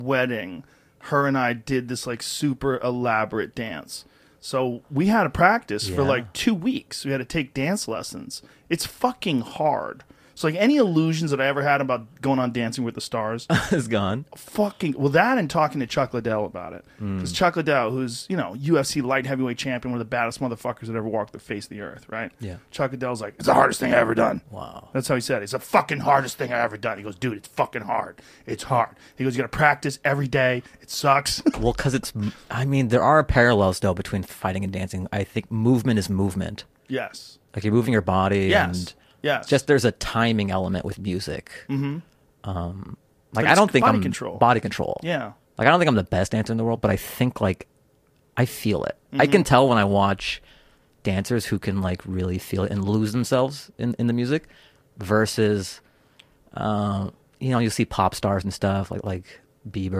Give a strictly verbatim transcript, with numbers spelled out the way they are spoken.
wedding, her and I did this like super elaborate dance. So we had to practice Yeah. for like two weeks. We had to take dance lessons. It's fucking hard. So like any illusions that I ever had about going on Dancing with the Stars, Is gone. fucking well that and talking to Chuck Liddell about it. Mm. Because Chuck Liddell, who's you know U F C light heavyweight champion, one of the baddest motherfuckers that ever walked the face of the earth, right? Yeah. Chuck Liddell's like, it's the hardest thing I ever done. Wow. That's how he said it. It's the fucking hardest thing I ever done. He goes, dude, it's fucking hard. It's hard. He goes, you got to practice every day. It sucks. Well, because it's, I mean, there are parallels though between fighting and dancing. I think movement is movement. Yes. Like you're moving your body. Yes. And Yes. just there's a timing element with music. Mm-hmm. Um, like But I it's don't think body I'm control. body control. Yeah. Like I don't think I'm the best dancer in the world, but I think like I feel it. I Mm-hmm. can tell when I watch dancers who can like really feel it and lose themselves in, in the music versus, uh, you know, you see pop stars and stuff like like Bieber